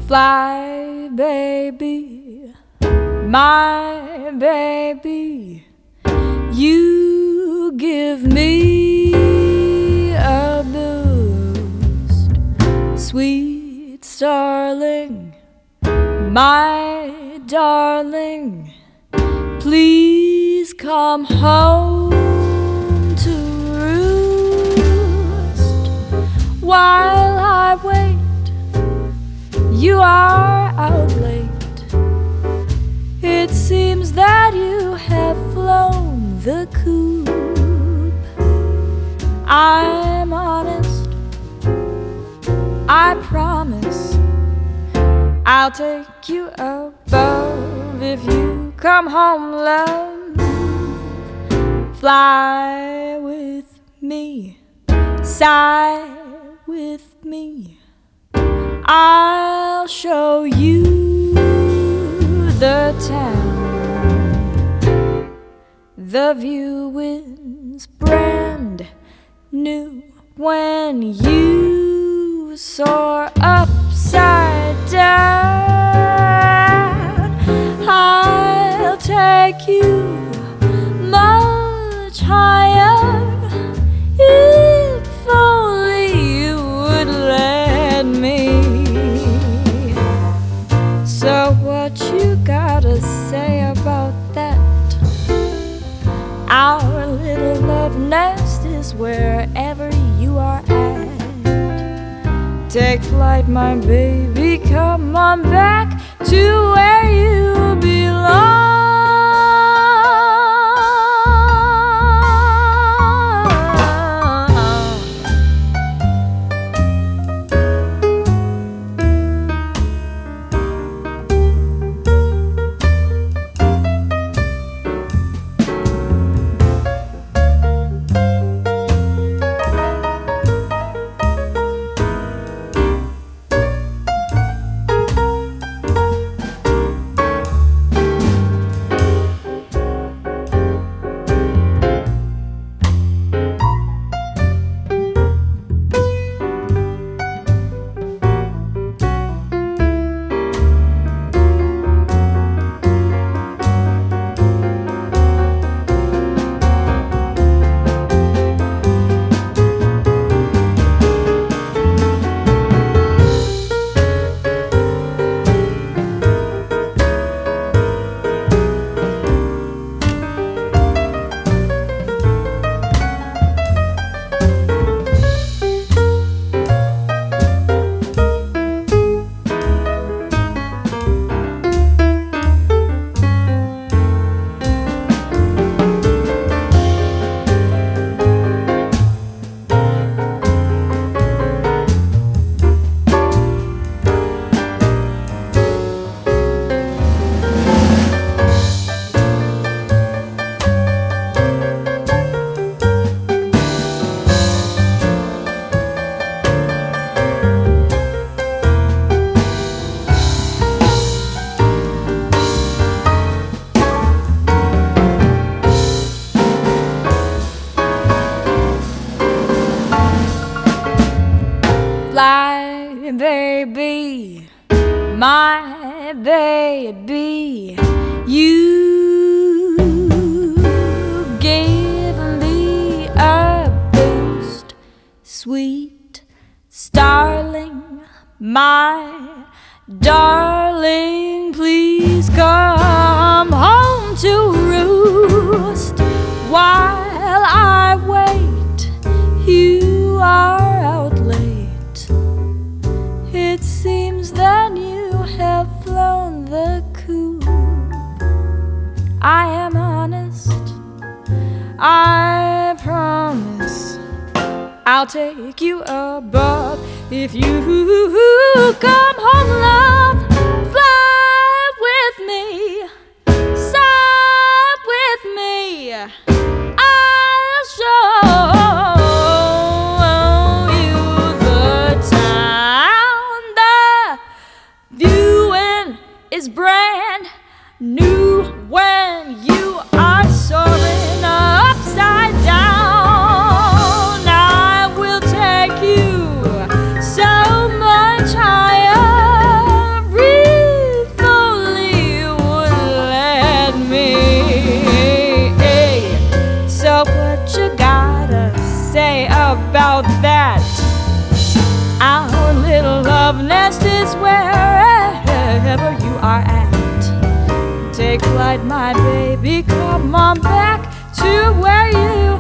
Fly, baby, my baby, you give me a boost. Sweet starling, my darling, please come home to roost. While I wait, you are out late. It seems that you have flown the coop. I'm honest, I promise I'll take you above if you come home, love. Fly with me, sigh with me, I'll show you the town. The view is brand new when you soar upside down. I'll take you much higher if only you would let me. So what you gotta say about that? Our little love nest is wherever you are at. Take flight, my baby, come on back to where you belong. Fly, baby, my baby, you give me a boost. Sweet starling, my darling, please come home to roost. While I wait, you are out late. It seems that you have flown the coop. I am honest, I promise I'll take you above if you come home, love. Fly with me, sigh with me, I'll show you the town. The viewing is brand new when you are soaring upside down. I will take you so much higher about that. Our little love nest is wherever you are at. Take flight, my baby, come on back to where you